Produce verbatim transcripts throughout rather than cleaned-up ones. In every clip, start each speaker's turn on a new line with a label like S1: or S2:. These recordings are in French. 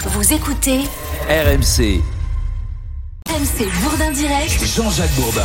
S1: Vous écoutez
S2: R M C.
S1: R M C Bourdin Direct.
S2: Jean-Jacques Bourdin.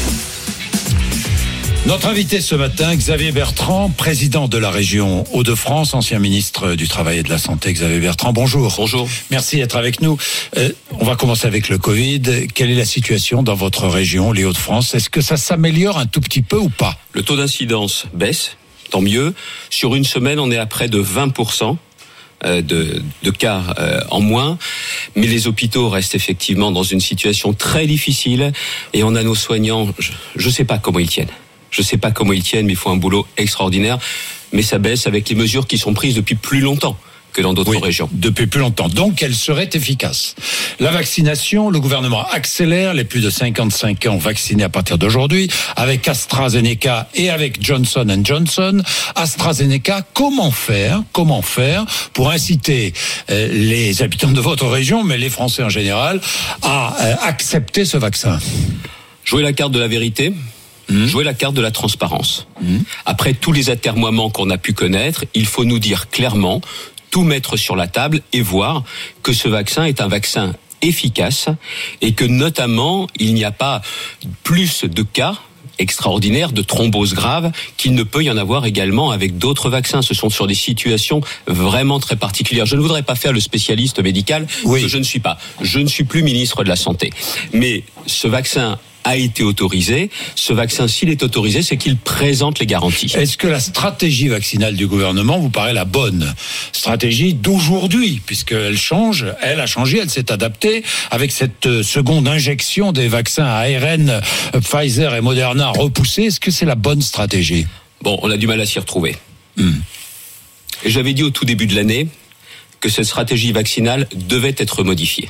S3: Notre invité ce matin, Xavier Bertrand, président de la région Hauts-de-France, ancien ministre du Travail et de la Santé. Xavier Bertrand, bonjour.
S4: Bonjour.
S3: Merci d'être avec nous. Euh, on va commencer avec le Covid. Quelle est la situation dans votre région, les Hauts-de-France ? Est-ce que ça s'améliore un tout petit peu ou pas ?
S4: Le taux d'incidence baisse, tant mieux. Sur une semaine, on est à près de vingt pour cent. De, de cas euh, en moins, mais les hôpitaux restent effectivement dans une situation très difficile et on a nos soignants, je ne sais pas comment ils tiennent. Je ne sais pas comment ils tiennent, mais ils font un boulot extraordinaire. Mais ça baisse avec les mesures qui sont prises depuis plus longtemps que dans d'autres
S3: oui,
S4: régions.
S3: Depuis plus longtemps. Donc, elle serait efficace. La vaccination, le gouvernement accélère les plus de cinquante-cinq ans vaccinés à partir d'aujourd'hui, avec AstraZeneca et avec Johnson and Johnson. AstraZeneca, comment faire, comment faire pour inciter euh, les habitants de votre région, mais les Français en général, à euh, accepter ce vaccin ?
S4: Jouer la carte de la vérité. Mmh. Jouer la carte de la transparence. Mmh. Après tous les atermoiements qu'on a pu connaître, il faut nous dire clairement, tout mettre sur la table et voir que ce vaccin est un vaccin efficace et que notamment il n'y a pas plus de cas extraordinaires de thrombose grave qu'il ne peut y en avoir également avec d'autres vaccins. Ce sont sur des situations vraiment très particulières. Je ne voudrais pas faire le spécialiste médical, oui. que je ne suis pas. Je ne suis plus ministre de la Santé. Mais ce vaccin a été autorisé. Ce vaccin, s'il est autorisé, c'est qu'il présente les garanties.
S3: Est-ce que la stratégie vaccinale du gouvernement vous paraît la bonne stratégie d'aujourd'hui, puisqu'elle change, elle a changé, elle s'est adaptée avec cette seconde injection des vaccins à A R N, Pfizer et Moderna repoussés. Est-ce que c'est la bonne stratégie ?
S4: Bon, on a du mal à s'y retrouver.
S3: Hmm.
S4: Et j'avais dit au tout début de l'année que cette stratégie vaccinale devait être modifiée.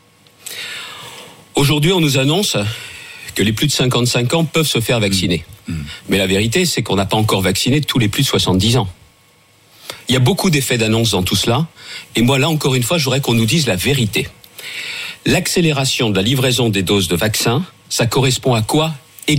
S4: Aujourd'hui, on nous annonce que les plus de cinquante-cinq ans peuvent se faire vacciner. Mmh. Mmh. Mais la vérité, c'est qu'on n'a pas encore vacciné tous les plus de soixante-dix ans. Il y a beaucoup d'effets d'annonce dans tout cela. Et moi, là, encore une fois, je voudrais qu'on nous dise la vérité. L'accélération de la livraison des doses de vaccins, ça correspond à quoi exactement ?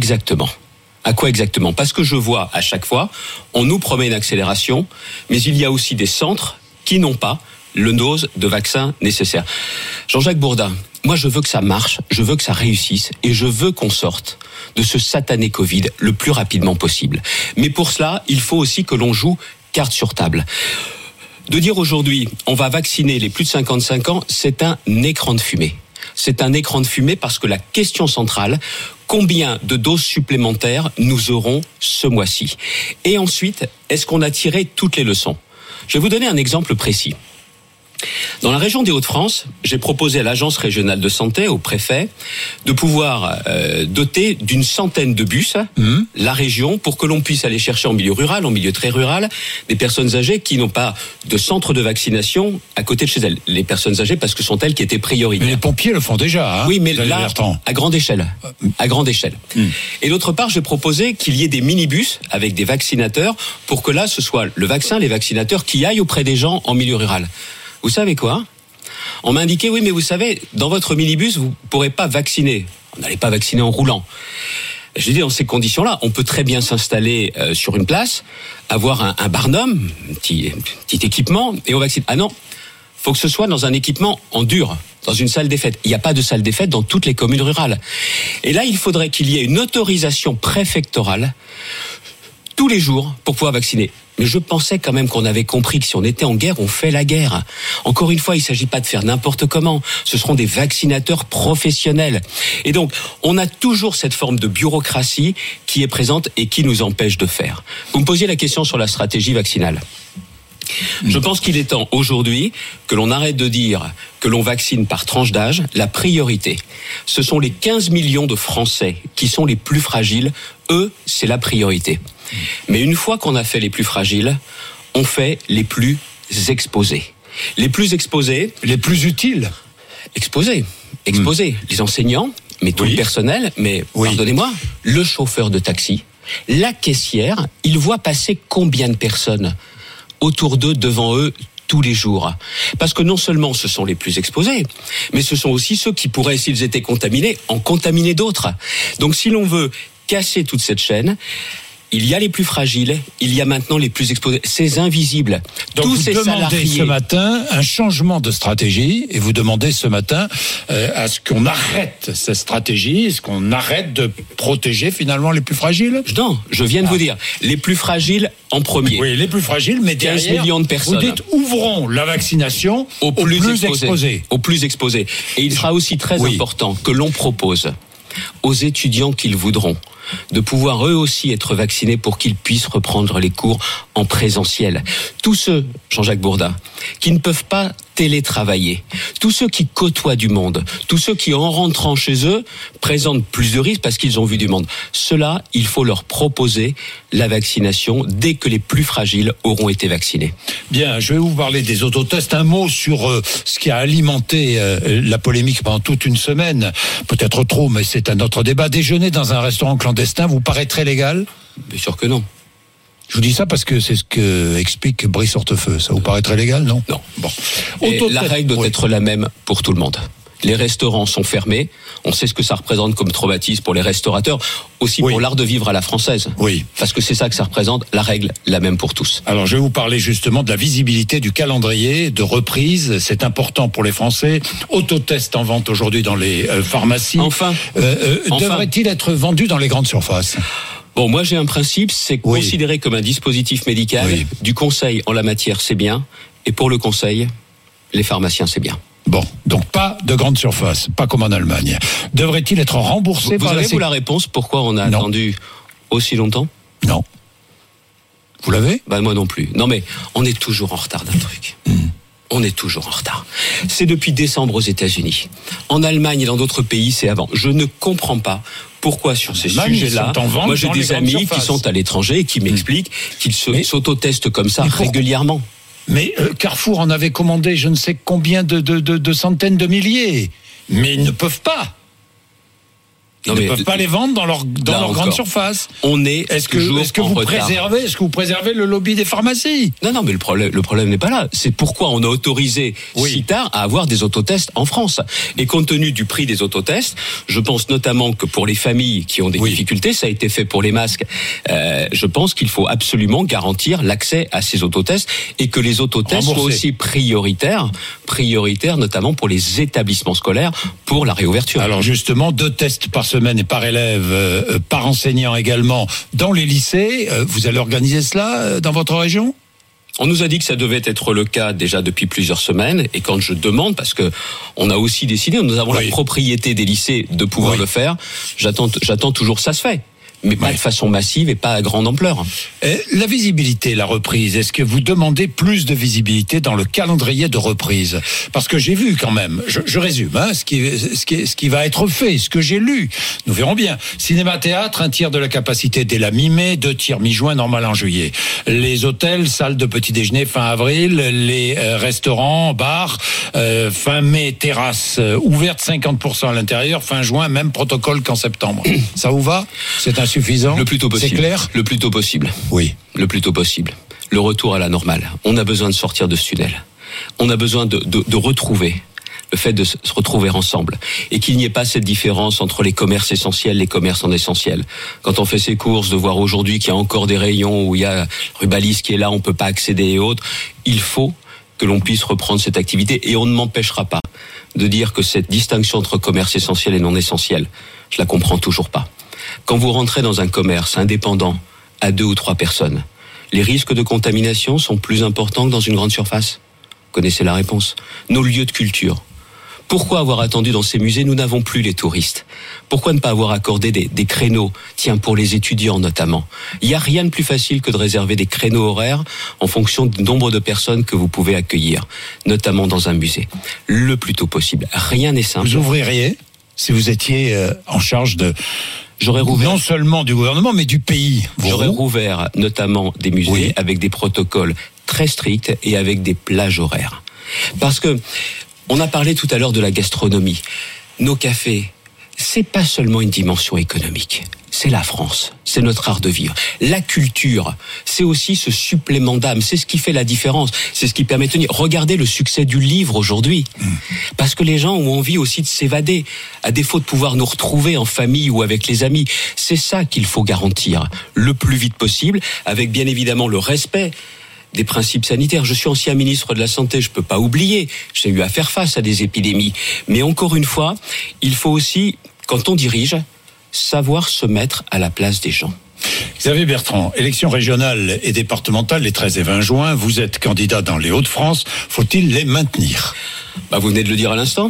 S4: À quoi exactement ? Parce que je vois à chaque fois, on nous promet une accélération, mais il y a aussi des centres qui n'ont pas le dose de vaccin nécessaire. Jean-Jacques Bourdin, moi je veux que ça marche, je veux que ça réussisse et je veux qu'on sorte de ce satané Covid le plus rapidement possible. Mais pour cela, il faut aussi que l'on joue carte sur table. De dire aujourd'hui, on va vacciner les plus de cinquante-cinq ans, c'est un écran de fumée. C'est un écran de fumée parce que la question centrale, combien de doses supplémentaires nous aurons ce mois-ci ? Et ensuite, est-ce qu'on a tiré toutes les leçons ? Je vais vous donner un exemple précis. Dans la région des Hauts-de-France, j'ai proposé à l'Agence régionale de santé, au préfet, de pouvoir euh, doter d'une centaine de bus mmh. la région pour que l'on puisse aller chercher en milieu rural, en milieu très rural, des personnes âgées qui n'ont pas de centre de vaccination à côté de chez elles. Les personnes âgées parce que sont elles qui étaient prioritaires.
S3: Mais les pompiers le font déjà. Hein,
S4: oui, mais là, à grande échelle. À grande échelle. Mmh. Et d'autre part, j'ai proposé qu'il y ait des minibus avec des vaccinateurs pour que là, ce soit le vaccin, les vaccinateurs qui aillent auprès des gens en milieu rural. Vous savez quoi ? On m'a indiqué, oui, mais vous savez, dans votre minibus, vous ne pourrez pas vacciner. On n'allait pas vacciner en roulant. J'ai dit, dans ces conditions-là, on peut très bien s'installer euh, sur une place, avoir un, un barnum, un petit, petit équipement, et on vaccine. Ah non, il faut que ce soit dans un équipement en dur, dans une salle des fêtes. Il n'y a pas de salle des fêtes dans toutes les communes rurales. Et là, il faudrait qu'il y ait une autorisation préfectorale tous les jours pour pouvoir vacciner. Mais je pensais quand même qu'on avait compris que si on était en guerre, on fait la guerre. Encore une fois, il ne s'agit pas de faire n'importe comment. Ce seront des vaccinateurs professionnels. Et donc, on a toujours cette forme de bureaucratie qui est présente et qui nous empêche de faire. Vous me posiez la question sur la stratégie vaccinale. Je pense qu'il est temps aujourd'hui que l'on arrête de dire que l'on vaccine par tranche d'âge. La priorité, ce sont les quinze millions de Français qui sont les plus fragiles. Eux, c'est la priorité. Mais une fois qu'on a fait les plus fragiles, on fait les plus exposés. Les plus exposés...
S3: Les plus utiles.
S4: Exposés. Exposés. Mmh. Les enseignants, mais tout oui. le personnel, mais oui. pardonnez-moi, le chauffeur de taxi, la caissière, ils voient passer combien de personnes autour d'eux, devant eux, tous les jours. Parce que non seulement ce sont les plus exposés, mais ce sont aussi ceux qui pourraient, s'ils étaient contaminés, en contaminer d'autres. Donc si l'on veut casser toute cette chaîne, Il y a les plus fragiles, il y a maintenant les plus exposés. C'est invisible.
S3: Donc
S4: Tous
S3: vous
S4: ces
S3: demandez
S4: salariés...
S3: ce matin un changement de stratégie et vous demandez ce matin euh, à ce qu'on arrête cette stratégie, est-ce qu'on arrête de protéger finalement les plus fragiles ?
S4: Non, je viens de
S3: Ah.
S4: vous dire, les plus fragiles en premier.
S3: Oui, les plus fragiles, mais
S4: quinze
S3: derrière,
S4: millions de personnes.
S3: vous dites ouvrons la vaccination
S4: Aux plus, exposés,
S3: exposés.
S4: Aux plus exposés. Et il sera aussi très
S3: Oui.
S4: important que l'on propose aux étudiants qu'ils voudront de pouvoir eux aussi être vaccinés pour qu'ils puissent reprendre les cours en présentiel. Tous ceux, Jean-Jacques Bourdin, qui ne peuvent pas télétravailler, tous ceux qui côtoient du monde, tous ceux qui en rentrant chez eux présentent plus de risques parce qu'ils ont vu du monde. Ceux-là, il faut leur proposer la vaccination dès que les plus fragiles auront été vaccinés.
S3: Bien, je vais vous parler des autotests. Un mot sur euh, ce qui a alimenté euh, la polémique pendant toute une semaine. Peut-être trop, mais c'est un autre débat. Déjeuner dans un restaurant clandestin vous paraît très légal ?
S4: Bien sûr que non.
S3: Je vous dis ça parce que c'est ce que explique Brice Hortefeux. Ça vous paraît très légal, non ?
S4: Non.
S3: Bon.
S4: Et
S3: Autotest-
S4: la règle doit
S3: oui.
S4: être la même pour tout le monde. Les restaurants sont fermés. On sait ce que ça représente comme traumatisme pour les restaurateurs, aussi
S3: Oui.
S4: pour l'art de vivre à la française.
S3: Oui.
S4: Parce que c'est ça que ça représente, la règle, la même pour tous.
S3: Alors, je vais vous parler justement de la visibilité du calendrier de reprise. C'est important pour les Français. Autotest en vente aujourd'hui dans les euh, pharmacies.
S4: Enfin.
S3: Euh, euh,
S4: Enfin.
S3: Devrait-il être vendu dans les grandes surfaces ?
S4: Bon, moi j'ai un principe, c'est
S3: Oui.
S4: considéré comme un dispositif médical.
S3: Oui.
S4: Du conseil en la matière, c'est bien. Et pour le conseil, les pharmaciens, c'est bien.
S3: Bon, donc pas de grande surface, pas comme en Allemagne. Devrait-il être remboursé
S4: Vous
S3: par la
S4: avez-vous
S3: Sé-
S4: la réponse pourquoi on a
S3: Non.
S4: attendu aussi longtemps?
S3: Non. Vous l'avez ?
S4: Ben moi non plus. Non mais on est toujours en retard d'un truc.
S3: Hmm.
S4: On est toujours en retard. C'est depuis décembre aux États-Unis. En Allemagne et dans d'autres pays, c'est avant. Je ne comprends pas pourquoi sur ces
S3: Allemagne, ils
S4: sujets-là,
S3: sont en vente
S4: moi j'ai
S3: dans les
S4: des
S3: grandes
S4: amis qui
S3: surfaces.
S4: sont à l'étranger et qui m'expliquent qu'ils se,
S3: Mais-
S4: s'autotestent comme ça
S3: Mais pourquoi-
S4: régulièrement.
S3: Mais euh, Carrefour en avait commandé je ne sais combien de, de, de, de centaines de milliers. Mais ils ne peuvent pas. Ils
S4: Non,
S3: ne
S4: mais
S3: peuvent pas les vendre dans leur, dans
S4: là
S3: leur grande
S4: encore,
S3: surface.
S4: On est
S3: Est-ce que,
S4: toujours
S3: est-ce que
S4: en
S3: vous
S4: retard.
S3: préservez, est-ce que vous préservez le lobby des pharmacies ?
S4: Non, non, mais le problème, le problème n'est pas là. C'est pourquoi on a autorisé
S3: Oui.
S4: si tard à avoir des autotests en France. Et compte tenu du prix des autotests, je pense notamment que pour les familles qui ont des
S3: Oui.
S4: difficultés, ça a été fait pour les masques. Euh, je pense qu'il faut absolument garantir l'accès à ces autotests et que les autotests soient
S3: Remboursés.
S4: aussi prioritaires, prioritaires notamment pour les établissements scolaires pour la réouverture.
S3: Alors justement, deux tests par semaine et par élève, euh, par enseignant également dans les lycées. Euh, vous allez organiser cela euh, dans votre région ?
S4: On nous a dit que ça devait être le cas déjà depuis plusieurs semaines, et quand je demande, parce que on a aussi décidé, nous avons
S3: Oui.
S4: la propriété des lycées de pouvoir
S3: Oui.
S4: le faire, j'attends, j'attends toujours ça se fait, mais pas
S3: Oui.
S4: de façon massive et pas à grande ampleur.
S3: Euh, La visibilité, la reprise, est-ce que vous demandez plus de visibilité dans le calendrier de reprise ? Parce que j'ai vu quand même, je, je résume, hein, ce, qui, ce, qui, ce qui va être fait, ce que j'ai lu, nous verrons bien. Cinéma-théâtre, un tiers de la capacité dès la mi-mai, deux tiers mi-juin, normal en juillet. Les hôtels, salles de petit déjeuner fin avril, les euh, restaurants, bars, euh, fin mai, terrasses euh, ouvertes cinquante pour cent à l'intérieur, fin juin, même protocole qu'en septembre. Ça vous va ? C'est insuffisant ?
S4: Le plus tôt possible.
S3: C'est clair ?
S4: Le plus tôt possible.
S3: Oui.
S4: Le plus tôt possible. Le retour à la normale. On a besoin de sortir de ce tunnel. On a besoin de, de, de retrouver le fait de se retrouver ensemble et qu'il n'y ait pas cette différence entre les commerces essentiels et les commerces non essentiels. Quand on fait ses courses, de voir aujourd'hui qu'il y a encore des rayons où il y a Rubalis qui est là, on peut pas accéder et autres, il faut que l'on puisse reprendre cette activité et on ne m'empêchera pas de dire que cette distinction entre commerce essentiel et non essentiel, je la comprends toujours pas. Quand vous rentrez dans un commerce indépendant à deux ou trois personnes, les risques de contamination sont plus importants que dans une grande surface. Vous connaissez la réponse. Nos lieux de culture. Pourquoi avoir attendu dans ces musées ? Nous n'avons plus les touristes. Pourquoi ne pas avoir accordé des, des créneaux, tiens, pour les étudiants notamment ? Il n'y a rien de plus facile que de réserver des créneaux horaires en fonction du nombre de personnes que vous pouvez accueillir, notamment dans un musée. Le plus tôt possible. Rien n'est simple.
S3: Vous ouvririez si vous étiez euh, en charge de
S4: J'aurais rouvert,
S3: non seulement du gouvernement mais du pays. Vous
S4: j'aurais
S3: rou-
S4: rouvert notamment des musées
S3: Oui.
S4: avec des protocoles très stricts et avec des plages horaires. Parce que on a parlé tout à l'heure de la gastronomie. Nos cafés, c'est pas seulement une dimension économique. c'est la France, c'est notre art de vivre. La culture, c'est aussi ce supplément d'âme, c'est ce qui fait la différence, c'est ce qui permet de tenir. Regardez le succès du livre aujourd'hui, mmh. parce que les gens ont envie aussi de s'évader, à défaut de pouvoir nous retrouver en famille ou avec les amis. C'est ça qu'il faut garantir le plus vite possible, avec bien évidemment le respect des principes sanitaires. Je suis ancien ministre de la Santé, je peux pas oublier, j'ai eu à faire face à des épidémies. Mais encore une fois, il faut aussi, quand on dirige, savoir se mettre à la place des gens.
S3: Xavier Bertrand, élections régionales et départementales les treize et vingt juin, vous êtes candidat dans les Hauts-de-France, faut-il les maintenir ?
S4: Bah, vous venez de le dire à l'instant.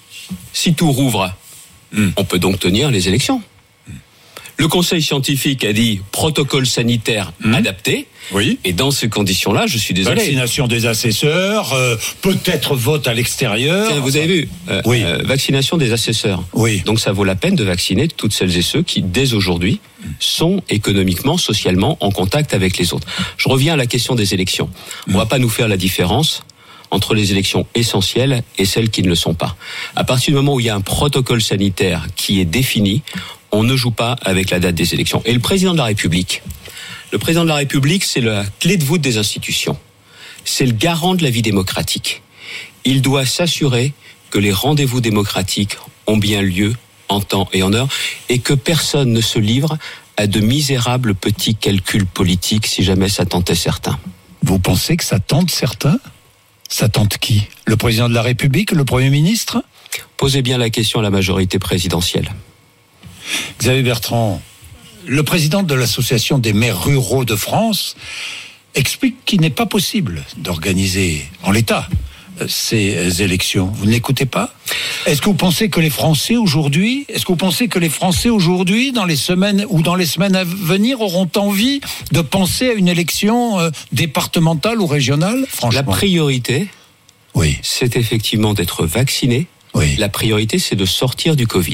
S4: Si tout rouvre, mmh. on peut donc tenir les élections. Mmh. Le conseil scientifique a dit protocole sanitaire mmh. adapté.
S3: Oui.
S4: Et dans ces conditions-là, je suis désolé.
S3: Vaccination des assesseurs, euh, peut-être vote à l'extérieur.
S4: Tiens, vous avez vu euh,
S3: oui.
S4: euh, vaccination des assesseurs.
S3: Oui.
S4: Donc ça vaut la peine de vacciner toutes celles et ceux qui, dès aujourd'hui, mmh. sont économiquement, socialement en contact avec les autres. Je reviens à la question des élections. Mmh. On va pas nous faire la différence entre les élections essentielles et celles qui ne le sont pas. À partir du moment où il y a un protocole sanitaire qui est défini, on ne joue pas avec la date des élections. Et le président de la République, le président de la République, c'est la clé de voûte des institutions. C'est le garant de la vie démocratique. Il doit s'assurer que les rendez-vous démocratiques ont bien lieu en temps et en heure et que personne ne se livre à de misérables petits calculs politiques si jamais ça tentait certains.
S3: Vous pensez que ça tente certains ? Ça tente qui ? Le président de la République, le Premier ministre ?
S4: Posez bien la question à la majorité présidentielle.
S3: Xavier Bertrand, le président de l'Association des maires ruraux de France explique qu'il n'est pas possible d'organiser en l'état ces élections. Vous ne l'écoutez pas ? Est-ce que vous pensez que les Français aujourd'hui, est-ce que vous pensez que les Français aujourd'hui, dans les semaines ou dans les semaines à venir, auront envie de penser à une élection euh, départementale ou régionale ? Franchement.
S4: La priorité,
S3: oui.
S4: c'est effectivement d'être vacciné.
S3: Oui.
S4: La priorité, c'est de sortir du Covid.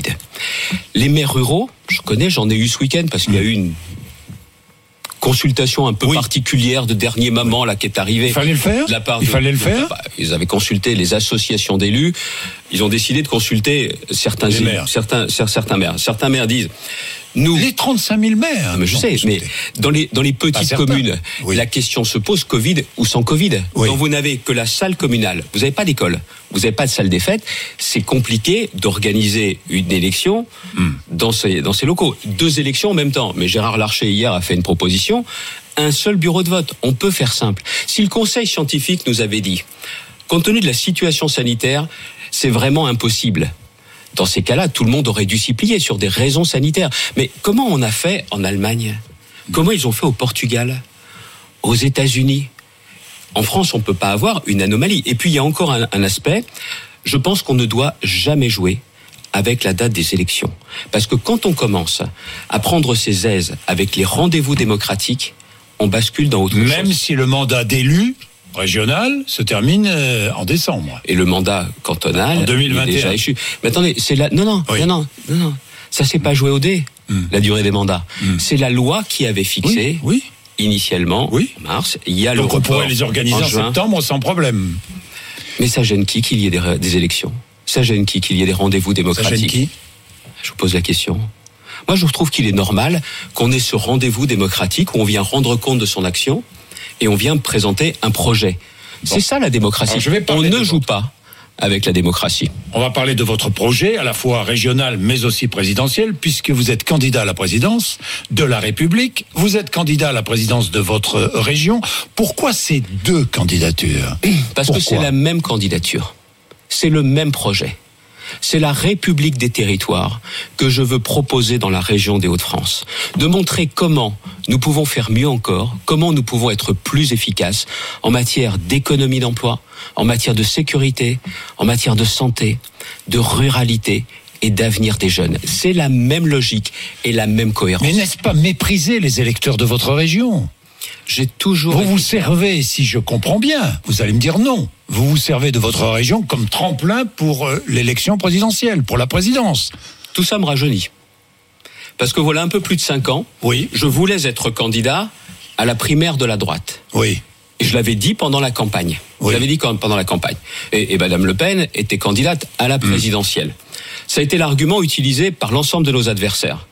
S4: Les maires ruraux, je connais, j'en ai eu ce week-end parce qu'il y a eu une consultation un peu oui. particulière de dernier moment là qui est arrivée.
S3: Il fallait le faire.
S4: De la part
S3: Il
S4: de,
S3: fallait le
S4: de,
S3: faire.
S4: De, ils avaient consulté les associations d'élus. Ils ont décidé de consulter certains élus,
S3: maires.
S4: certains certains maires. Certains maires disent nous.
S3: Les trente-cinq mille maires.
S4: Non, mais je sais, mais dans les dans les petites communes, oui. la question se pose Covid ou sans Covid.
S3: Oui.
S4: Quand vous n'avez que la salle communale, vous n'avez pas d'école, vous n'avez pas de salle des fêtes, c'est compliqué d'organiser une élection mm. dans ces dans ces locaux. Deux élections en même temps. Mais Gérard Larcher hier a fait une proposition. Un seul bureau de vote. On peut faire simple. Si le conseil scientifique nous avait dit, compte tenu de la situation sanitaire, c'est vraiment impossible. Dans ces cas-là, tout le monde aurait dû s'y plier sur des raisons sanitaires. Mais comment on a fait en Allemagne ? Comment ils ont fait au Portugal ? Aux États-Unis ? En France, on ne peut pas avoir une anomalie. Et puis, il y a encore un, un aspect. Je pense qu'on ne doit jamais jouer avec la date des élections. Parce que quand on commence à prendre ses aises avec les rendez-vous démocratiques, on bascule dans autre chose.
S3: Même si le mandat d'élu régional se termine euh, en décembre.
S4: Et le mandat cantonal
S3: en deux mille vingt et un.
S4: Est déjà échu. Mais attendez, c'est la non non
S3: oui.
S4: non non non non. Ça s'est pas joué au dé. Mm. La durée des mandats. Mm. C'est la loi qui avait fixé
S3: oui. Oui.
S4: initialement
S3: oui.
S4: en mars. Il y a
S3: donc
S4: le
S3: on pourrait les organiser en, en septembre sans problème.
S4: Mais ça gêne qui qu'il y ait des, des élections ? Ça gêne qui qu'il y ait des rendez-vous démocratiques ?
S3: Ça gêne qui ?
S4: Je vous pose la question. Moi, je trouve qu'il est normal qu'on ait ce rendez-vous démocratique où on vient rendre compte de son action et on vient présenter un projet. Bon. C'est ça la démocratie. On ne joue votre... pas avec la démocratie.
S3: On va parler de votre projet, à la fois régional mais aussi présidentiel, puisque vous êtes candidat à la présidence de la République, vous êtes candidat à la présidence de votre région. Pourquoi ces deux candidatures ?
S4: Parce Pourquoi ? que c'est la même candidature. C'est le même projet. C'est la République des territoires que je veux proposer dans la région des Hauts-de-France. De montrer comment nous pouvons faire mieux encore, comment nous pouvons être plus efficaces en matière d'économie d'emploi, en matière de sécurité, en matière de santé, de ruralité et d'avenir des jeunes. C'est la même logique et la même cohérence.
S3: Mais n'est-ce pas mépriser les électeurs de votre région ?
S4: J'ai toujours...
S3: Vous vous servez, si je comprends bien, vous allez me dire non, vous vous servez de votre région comme tremplin pour euh, l'élection présidentielle, pour la présidence.
S4: Tout ça me rajeunit. Parce que voilà un peu plus de cinq ans,
S3: oui.
S4: je voulais être candidat à la primaire de la droite.
S3: Oui.
S4: Et je l'avais dit pendant la campagne.
S3: Oui.
S4: Je l'avais dit pendant la campagne. Et, et Madame Le Pen était candidate à la présidentielle. Mmh. Ça a été l'argument utilisé par l'ensemble de nos adversaires.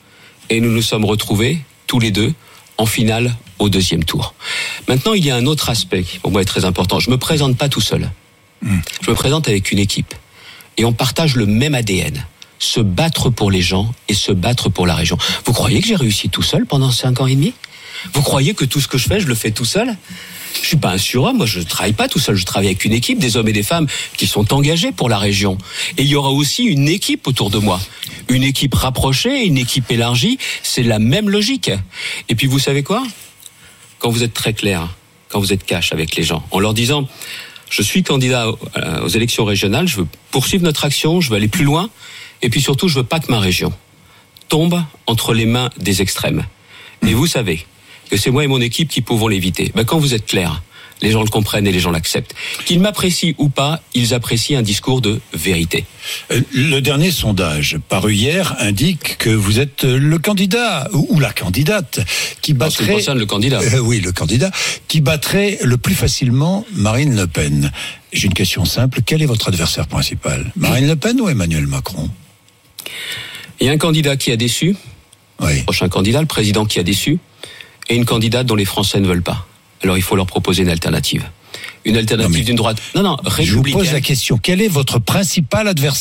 S4: et nous nous sommes retrouvés, tous les deux, en finale au deuxième tour. Maintenant, il y a un autre aspect qui pour moi est très important. Je ne me présente pas tout seul. Mmh. Je me présente avec une équipe. Et on partage le même A D N. Se battre pour les gens et se battre pour la région. Vous croyez que j'ai réussi tout seul pendant cinq ans et demi ? Vous croyez que tout ce que je fais, je le fais tout seul ? Je suis pas un surhomme, moi je travaille pas tout seul, je travaille avec une équipe, des hommes et des femmes qui sont engagés pour la région. Et il y aura aussi une équipe autour de moi. Une équipe rapprochée, une équipe élargie, c'est la même logique. Et puis vous savez quoi ? Quand vous êtes très clair, quand vous êtes cash avec les gens, en leur disant « je suis candidat aux élections régionales, je veux poursuivre notre action, je veux aller plus loin, et puis surtout je veux pas que ma région tombe entre les mains des extrêmes. » Et vous savez que c'est moi et mon équipe qui pouvons l'éviter. Ben, quand vous êtes clair, les gens le comprennent et les gens l'acceptent. Qu'ils m'apprécient ou pas, ils apprécient un discours de vérité.
S3: Le dernier sondage paru hier indique que vous êtes le candidat ou la candidate qui battrait. En ce qui
S4: concerne le candidat.
S3: Euh, oui, le candidat qui battrait le plus facilement Marine Le Pen. J'ai une question simple. Quel est votre adversaire principal ? Marine Le Pen ou Emmanuel Macron ?
S4: Il y a un candidat qui a déçu.
S3: Oui.
S4: Le prochain candidat, le président qui a déçu. Et une candidate dont les Français ne veulent pas. Alors il faut leur proposer une alternative. Une alternative d'une droite. Non, non, républicaine.
S3: Je vous pose la question. Quel est votre principal adversaire ?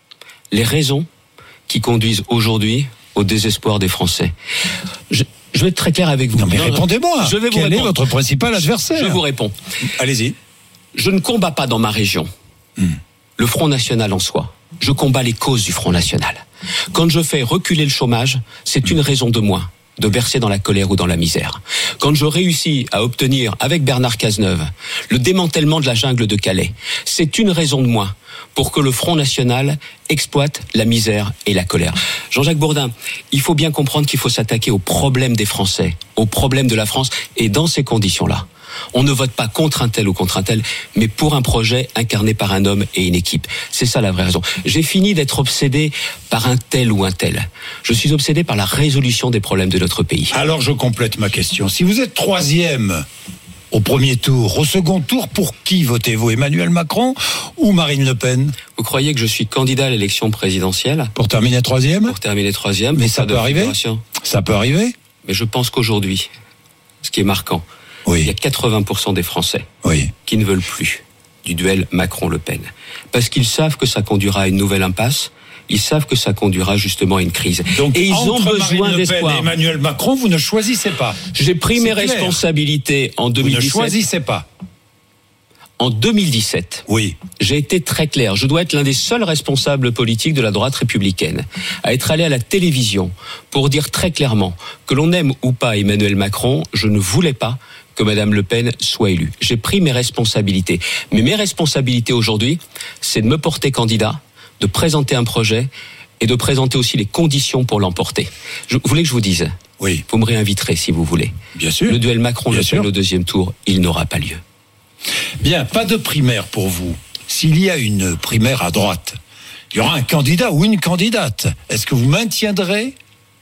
S4: Les raisons qui conduisent aujourd'hui au désespoir des Français. Je, je vais être très clair avec vous.
S3: Non mais non, répondez-moi.
S4: Je vais vous
S3: Quel
S4: répondre.
S3: est votre principal adversaire ?
S4: Je vous réponds.
S3: Allez-y.
S4: Je ne combats pas dans ma région hmm. le Front National en soi. Je combats les causes du Front National. Quand je fais reculer le chômage, c'est une raison de moins de verser dans la colère ou dans la misère. Quand je réussis à obtenir, avec Bernard Cazeneuve, le démantèlement de la jungle de Calais, c'est une raison de moins pour que le Front National exploite la misère et la colère. Jean-Jacques Bourdin, il faut bien comprendre qu'il faut s'attaquer aux problèmes des Français, aux problèmes de la France, et dans ces conditions-là, on ne vote pas contre un tel ou contre un tel, mais pour un projet incarné par un homme et une équipe. C'est ça la vraie raison. J'ai fini d'être obsédé par un tel ou un tel. Je suis obsédé par la résolution des problèmes de notre pays.
S3: Alors je complète ma question. Si vous êtes troisième au premier tour, au second tour, pour qui votez-vous ? Emmanuel Macron ou Marine Le Pen ?
S4: Vous croyez que je suis candidat à l'élection présidentielle ?
S3: Pour terminer troisième ?
S4: Pour terminer troisième.
S3: Mais ça peut arriver ? Ça peut arriver ?
S4: Mais je pense qu'aujourd'hui, ce qui est marquant, oui. il y a quatre-vingts pour cent des Français
S3: oui.
S4: qui ne veulent plus du duel Macron-Le Pen. Parce qu'ils savent que ça conduira à une nouvelle impasse, ils savent que ça conduira justement à une crise.
S3: Donc,
S4: et ils ont besoin
S3: Marine Le Pen
S4: d'espoir.
S3: Et Emmanuel Macron, vous ne choisissez pas.
S4: J'ai pris
S3: C'est
S4: mes
S3: clair.
S4: responsabilités en deux mille dix-sept.
S3: Vous ne choisissez pas.
S4: En deux mille dix-sept,
S3: oui.
S4: j'ai été très clair. Je dois être l'un des seuls responsables politiques de la droite républicaine à être allé à la télévision pour dire très clairement que l'on aime ou pas Emmanuel Macron, je ne voulais pas que Madame Le Pen soit élue. J'ai pris mes responsabilités. Mais mes responsabilités aujourd'hui, c'est de me porter candidat, de présenter un projet et de présenter aussi les conditions pour l'emporter. Je, vous voulez que je vous dise ?
S3: Oui.
S4: Vous me réinviterez si vous voulez.
S3: Bien sûr.
S4: Le duel Macron-Le Pen au deuxième tour, il n'aura pas lieu.
S3: Bien, pas de primaire pour vous. S'il y a une primaire à droite, il y aura un candidat ou une candidate. Est-ce que vous maintiendrez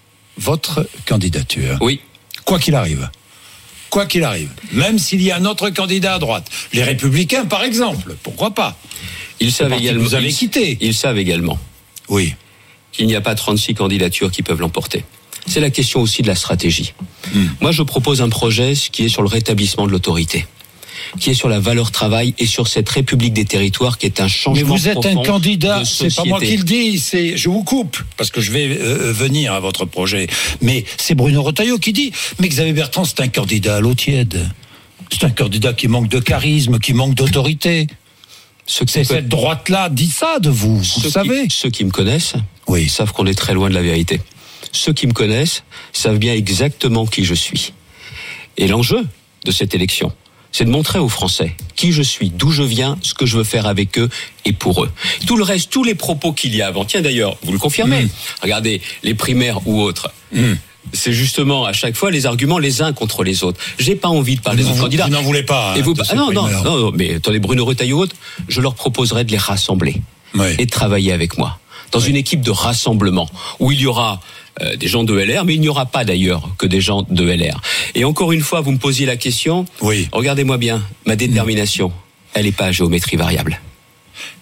S3: votre candidature ?
S4: Oui.
S3: Quoi qu'il arrive. Quoi qu'il arrive. Même s'il y a un autre candidat à droite. Les Républicains, par exemple. Pourquoi pas ?
S4: Ils savent également.
S3: Vous avez
S4: ils,
S3: quitté.
S4: Ils savent également.
S3: Oui.
S4: Qu'il n'y a pas trente-six candidatures qui peuvent l'emporter. C'est la question aussi de la stratégie. Mmh. Moi, je propose un projet qui est sur le rétablissement de l'autorité, qui est sur la valeur travail et sur cette République des territoires qui est un changement profond.
S3: Mais vous êtes un candidat, c'est pas moi qui le dis, c'est, je vous coupe, parce que je vais euh, venir à votre projet. Mais c'est Bruno Retailleau qui dit, mais Xavier Bertrand, c'est un candidat à l'eau tiède. C'est un candidat qui manque de charisme, qui manque d'autorité.
S4: Ceux qui
S3: c'est cette droite-là dit ça de vous, vous
S4: ceux
S3: savez.
S4: Qui, ceux qui me connaissent
S3: oui.
S4: savent qu'on est très loin de la vérité. Ceux qui me connaissent savent bien exactement qui je suis. Et l'enjeu de cette élection, c'est de montrer aux Français qui je suis, d'où je viens, ce que je veux faire avec eux et pour eux. Tout le reste, tous les propos qu'il y a avant, tiens d'ailleurs, vous le confirmez, mmh. regardez, les primaires ou autres, mmh. c'est justement à chaque fois les arguments les uns contre les autres. J'ai pas envie de parler
S3: des
S4: autres candidats.
S3: Vous n'en voulez pas.
S4: Et
S3: hein,
S4: vous, ah non, non, non, non, mais attendez, Bruno Retailleau, je leur proposerai de les rassembler
S3: oui.
S4: et de travailler avec moi dans oui. une équipe de rassemblement où il y aura euh, des gens de L R, mais il n'y aura pas d'ailleurs que des gens de L R. Et encore une fois, vous me posiez la question.
S3: Oui.
S4: Regardez-moi bien, ma détermination, mmh. elle n'est pas à géométrie variable.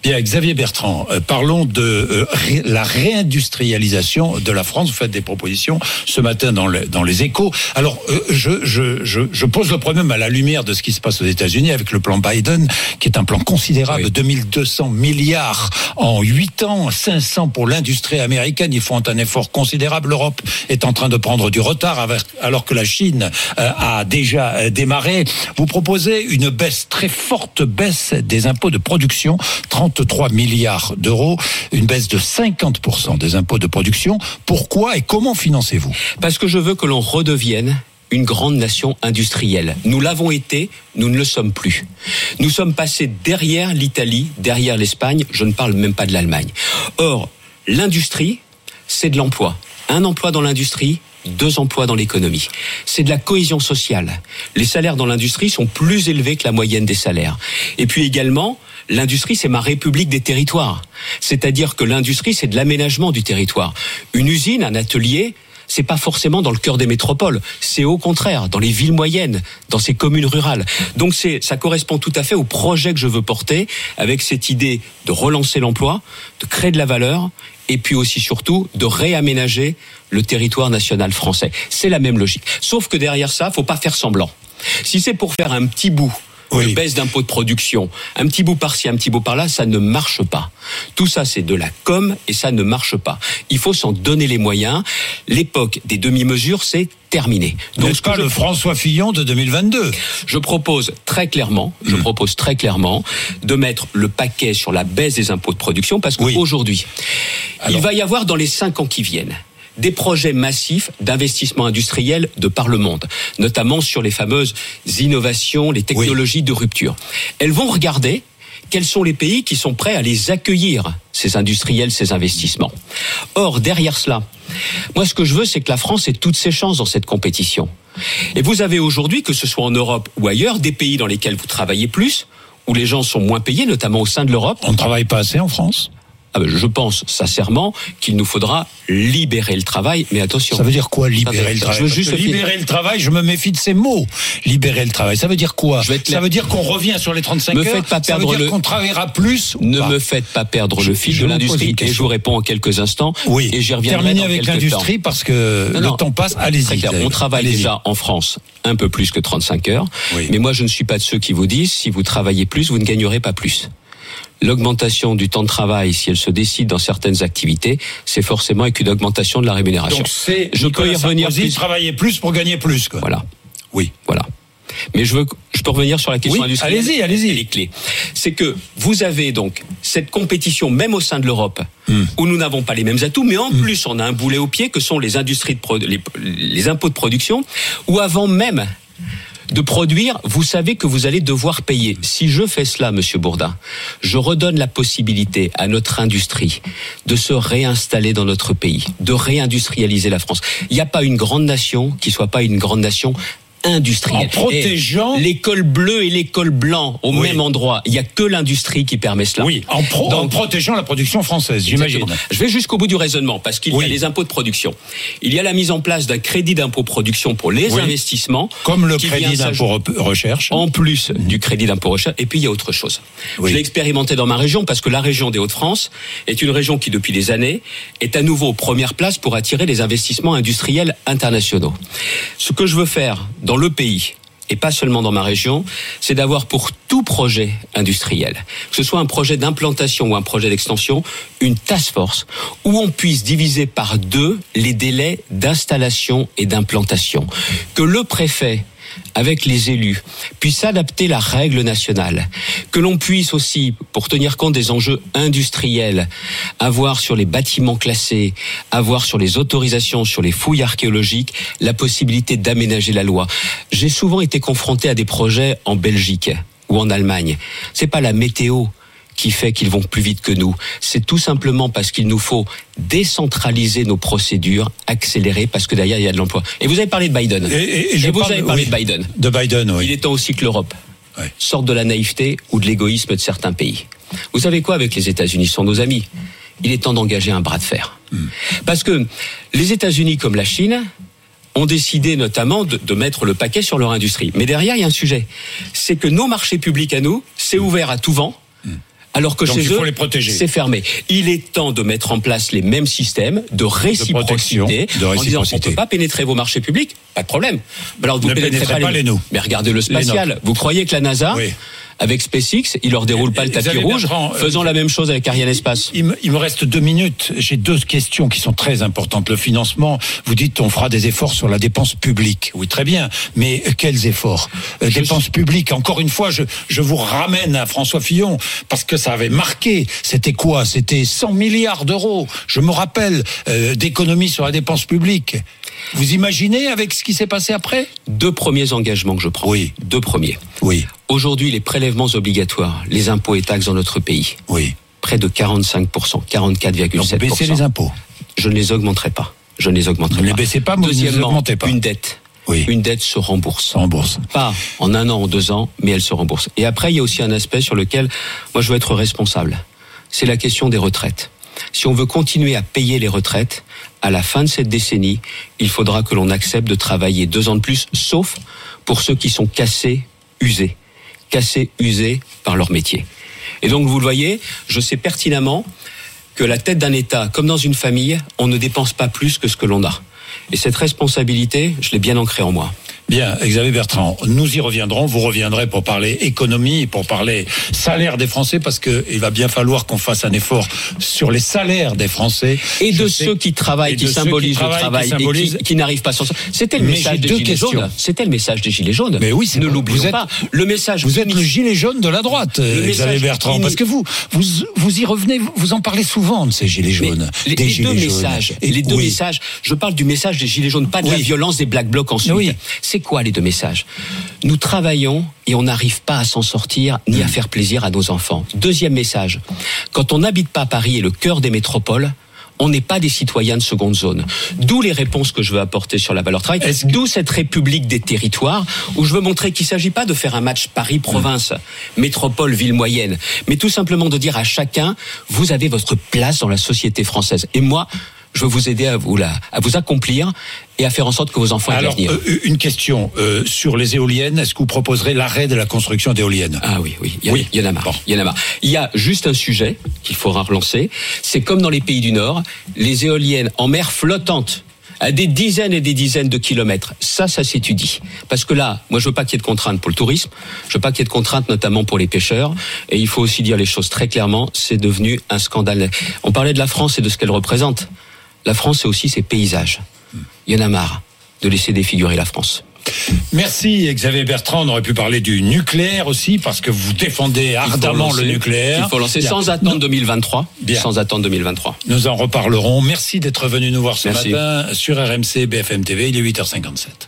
S3: Bien, Xavier Bertrand, euh, parlons de euh, ré, la réindustrialisation de la France. Vous faites des propositions ce matin dans, le, dans les Échos. Alors, euh, je, je, je, je pose le problème à la lumière de ce qui se passe aux États-Unis avec le plan Biden, qui est un plan considérable, oui. deux mille deux cents milliards en huit ans, cinq cents pour l'industrie américaine. Ils font un effort considérable. L'Europe est en train de prendre du retard, avec, alors que la Chine euh, a déjà euh, démarré. Vous proposez une baisse, très forte baisse des impôts de production, trente-trois milliards d'euros, une baisse de cinquante pour cent des impôts de production. Pourquoi et comment financez-vous ?
S4: Parce que je veux que l'on redevienne une grande nation industrielle. Nous l'avons été, nous ne le sommes plus. Nous sommes passés derrière l'Italie, derrière l'Espagne, je ne parle même pas de l'Allemagne. Or, l'industrie, c'est de l'emploi. Un emploi dans l'industrie, deux emplois dans l'économie. C'est de la cohésion sociale. Les salaires dans l'industrie sont plus élevés que la moyenne des salaires. Et puis également, l'industrie, c'est ma république des territoires. C'est-à-dire que l'industrie, c'est de l'aménagement du territoire. Une usine, un atelier, c'est pas forcément dans le cœur des métropoles. C'est au contraire dans les villes moyennes, dans ces communes rurales. Donc c'est, ça correspond tout à fait au projet que je veux porter, avec cette idée de relancer l'emploi, de créer de la valeur, et puis aussi surtout de réaménager le territoire national français. C'est la même logique. Sauf que derrière ça, faut pas faire semblant. Si c'est pour faire un petit bout, oui. de baisse d'impôts de production, un petit bout par-ci, un petit bout par-là, ça ne marche pas. Tout ça, c'est de la com et ça ne marche pas. Il faut s'en donner les moyens. L'époque des demi-mesures, c'est terminé.
S3: Donc, n'est-ce pas le François Fillon de deux mille vingt-deux ?
S4: Je propose très clairement, je mmh. propose très clairement de mettre le paquet sur la baisse des impôts de production parce qu'aujourd'hui, oui. il va y avoir dans les cinq ans qui viennent des projets massifs d'investissement industriel de par le monde, notamment sur les fameuses innovations, les technologies oui. de rupture. Elles vont regarder quels sont les pays qui sont prêts à les accueillir, ces industriels, ces investissements. Or, derrière cela, moi ce que je veux, c'est que la France ait toutes ses chances dans cette compétition. Et vous avez aujourd'hui, que ce soit en Europe ou ailleurs, des pays dans lesquels vous travaillez plus, où les gens sont moins payés, notamment au sein de l'Europe.
S3: On ne travaille pas assez en France ?
S4: Ah ben, je pense sincèrement qu'il nous faudra libérer le travail, mais attention.
S3: Ça veut dire quoi, libérer
S4: ah,
S3: le travail ?
S4: Je veux juste
S3: libérer le travail, je me méfie de ces mots. Libérer le travail, ça veut dire quoi ? Ça veut dire qu'on revient sur les trente-cinq
S4: me
S3: heures.
S4: Faites pas
S3: ça
S4: perdre
S3: veut dire
S4: le...
S3: qu'on travaillera plus.
S4: Ne
S3: pas.
S4: me faites pas perdre le fil
S3: je
S4: de l'industrie. Et je vous réponds en quelques instants.
S3: Oui.
S4: Et j'y reviendrai
S3: Terminez
S4: dans
S3: avec
S4: quelques
S3: l'industrie
S4: temps.
S3: parce que non, non, le temps passe. Allez-y.
S4: Clair, on travaille allez-y. déjà en France un peu plus que trente-cinq heures. Oui. Mais moi, je ne suis pas de ceux qui vous disent si vous travaillez plus, vous ne gagnerez pas plus. L'augmentation du temps de travail, si elle se décide dans certaines activités, c'est forcément avec une augmentation de la rémunération.
S3: Donc c'est
S4: je peux y revenir plus.
S3: Travailler plus pour gagner plus, quoi.
S4: Voilà.
S3: Oui.
S4: Voilà. Mais je veux, je peux revenir sur la question
S3: oui,
S4: industrielle.
S3: Allez-y, allez-y.
S4: Les clés. C'est que vous avez donc cette compétition, même au sein de l'Europe, mm. où nous n'avons pas les mêmes atouts, mais en mm. plus on a un boulet au pied que sont les industries de pro- les, les impôts de production, où avant même de produire, vous savez que vous allez devoir payer. Si je fais cela, Monsieur Bourdin, je redonne la possibilité à notre industrie de se réinstaller dans notre pays, de réindustrialiser la France. Il n'y a pas une grande nation qui soit pas une grande nation industrielle.
S3: En protégeant...
S4: Et l'école bleue et l'école blanc au
S3: oui.
S4: même endroit. Il n'y a que l'industrie qui permet cela.
S3: Oui, en, pro... Donc, en protégeant la production française, j'imagine.
S4: Exactement. Je vais jusqu'au bout du raisonnement, parce qu'il oui. y a les impôts de production. Il y a la mise en place d'un crédit d'impôt production pour les oui. investissements.
S3: Comme le crédit d'impôt recherche.
S4: En plus mmh. du crédit d'impôt recherche. Et puis il y a autre chose. Oui. Je l'ai expérimenté dans ma région, parce que la région des Hauts-de-France est une région qui, depuis des années, est à nouveau aux premières places pour attirer les investissements industriels internationaux. Ce que je veux faire dans le pays, et pas seulement dans ma région, c'est d'avoir pour tout projet industriel, que ce soit un projet d'implantation ou un projet d'extension, une task force où on puisse diviser par deux les délais d'installation et d'implantation. Que le préfet, avec les élus, puisse adapter la règle nationale, que l'on puisse aussi, pour tenir compte des enjeux industriels, avoir sur les bâtiments classés, avoir sur les autorisations, sur les fouilles archéologiques, la possibilité d'aménager la loi. J'ai souvent été confronté à des projets en Belgique ou en Allemagne. C'est pas la météo qui fait qu'ils vont plus vite que nous. C'est tout simplement parce qu'il nous faut décentraliser nos procédures, accélérer, parce que derrière, il y a de l'emploi. Et vous avez parlé de Biden. Et, et, et, je et vous avez parlé oui, de Biden.
S3: De Biden, oui.
S4: Il est temps aussi que l'Europe
S3: oui.
S4: sorte de la naïveté ou de l'égoïsme de certains pays. Vous savez quoi avec les États-Unis? Ce sont nos amis. Il est temps d'engager un bras de fer. Mm. Parce que les États-Unis, comme la Chine, ont décidé notamment de, de mettre le paquet sur leur industrie. Mais derrière, il y a un sujet. C'est que nos marchés publics à nous, c'est ouvert à tout vent. Mm. alors que
S3: Donc
S4: chez
S3: il faut
S4: eux,
S3: les protéger.
S4: c'est fermé. Il est temps de mettre en place les mêmes systèmes de réciprocité,
S3: de, de
S4: en disant
S3: réciprocité.
S4: on ne peut pas pénétrer vos marchés publics, pas de problème. Alors vous
S3: ne
S4: pénétrez
S3: pénétrez
S4: pas,
S3: pas
S4: les,
S3: les nous.
S4: Mais regardez le spatial. Vous croyez que la NASA,
S3: oui.
S4: avec SpaceX, il leur déroule pas le tapis
S3: Xavier
S4: rouge,
S3: Bertrand,
S4: faisant
S3: euh,
S4: la même chose avec Ariane Espace.
S3: Il me, il me reste deux minutes. J'ai deux questions qui sont très importantes. Le financement, vous dites on fera des efforts sur la dépense publique. Oui, très bien. Mais quels efforts euh, Dépenses publiques. Encore une fois, je, je vous ramène à François Fillon parce que ça avait marqué. C'était quoi? C'était cent milliards d'euros. Je me rappelle euh, d'économies sur la dépense publique. Vous imaginez avec ce qui s'est passé après?
S4: Deux premiers engagements que je prends.
S3: Oui.
S4: Deux premiers.
S3: Oui.
S4: Aujourd'hui, les prélèvements obligatoires, les impôts et taxes dans notre pays,
S3: Oui.
S4: près de quarante-cinq pour cent, quarante-quatre virgule sept pour cent.
S3: Donc baissez les impôts.
S4: Je ne les augmenterai pas. Je ne les augmenterai
S3: Vous ne
S4: pas.
S3: les baissez pas, mais vous ne les
S4: Deuxièmement,
S3: augmentez pas.
S4: une dette.
S3: Oui.
S4: Une dette se rembourse.
S3: En bourse.
S4: Pas en un an ou deux ans, mais elle se rembourse. Et après, il y a aussi un aspect sur lequel moi je veux être responsable. C'est la question des retraites. Si on veut continuer à payer les retraites, à la fin de cette décennie, il faudra que l'on accepte de travailler deux ans de plus, sauf pour ceux qui sont cassés, usés. Cassés, usés par leur métier. Et donc, vous le voyez, je sais pertinemment que la tête d'un État, comme dans une famille, on ne dépense pas plus que ce que l'on a. Et cette responsabilité, je l'ai bien ancrée en moi.
S3: Bien, Xavier Bertrand, nous y reviendrons. Vous reviendrez pour parler économie, pour parler salaire des Français, parce que il va bien falloir qu'on fasse un effort sur les salaires des Français.
S4: Et
S3: Je
S4: de
S3: sais-
S4: ceux qui travaillent,
S3: et
S4: qui
S3: de ceux
S4: symbolisent
S3: qui travaillent,
S4: le travail
S3: qui symbolisent-
S4: et qui, qui n'arrivent pas à s'en sortir. C'était le
S3: Mais
S4: message
S3: j'ai
S4: des
S3: deux
S4: Gilets
S3: questions.
S4: jaunes. C'était le message des Gilets jaunes.
S3: Mais oui, c'est
S4: ne
S3: bon.
S4: l'oublions
S3: Vous êtes-
S4: pas. Le message.
S3: Vous êtes le gilet jaune de la droite,
S4: Le
S3: Xavier
S4: message
S3: Bertrand,
S4: in-
S3: parce que vous, vous, vous y revenez, vous en parlez souvent de ces gilets
S4: Mais
S3: jaunes,
S4: les,
S3: des
S4: les
S3: gilets
S4: deux
S3: jaunes.
S4: messages,
S3: Et
S4: les deux
S3: oui.
S4: messages. Je parle du message des gilets jaunes, pas de
S3: Oui.
S4: la violence des Black Blocs ensuite.
S3: Oui.
S4: C'est quoi les deux messages? Nous travaillons et on n'arrive pas à s'en sortir ni à faire plaisir à nos enfants. Deuxième message. Quand on n'habite pas Paris et le cœur des métropoles, on n'est pas des citoyens de seconde zone. D'où les réponses que je veux apporter sur la valeur travail.
S3: Est-ce que-
S4: D'où cette république des territoires où je veux montrer qu'il ne s'agit pas de faire un match Paris-Province, métropole, ville moyenne, mais tout simplement de dire à chacun, vous avez votre place dans la société française. Et moi, je veux vous aider à vous, la, à vous accomplir et à faire en sorte que vos enfants aient de
S3: Alors,
S4: l'avenir.
S3: euh, une question euh, sur les éoliennes. Est-ce que vous proposerez l'arrêt de la construction d'éoliennes?
S4: Ah oui, oui, il y, a-
S3: Oui.
S4: il y en a marre.
S3: Bon.
S4: Il y en a marre. Il y a juste un sujet qu'il faudra relancer. C'est comme dans les pays du Nord, les éoliennes en mer flottante à des dizaines et des dizaines de kilomètres. Ça, ça s'étudie. Parce que là, moi, je veux pas qu'il y ait de contraintes pour le tourisme. Je veux pas qu'il y ait de contraintes, notamment pour les pêcheurs. Et il faut aussi dire les choses très clairement. C'est devenu un scandale. On parlait de la France et de ce qu'elle représente. La France, c'est aussi ses paysages. Il y en a marre de laisser défigurer la France.
S3: Merci Xavier Bertrand. On aurait pu parler du nucléaire aussi, parce que vous défendez ardemment
S4: lancer,
S3: le nucléaire.
S4: Il faut lancer
S3: Bien.
S4: sans attendre deux mille vingt-trois.
S3: Bien.
S4: Sans attendre deux mille vingt-trois.
S3: Nous en reparlerons. Merci d'être venu nous voir ce
S4: Merci.
S3: matin sur R M C B F M T V. Il est huit heures cinquante-sept.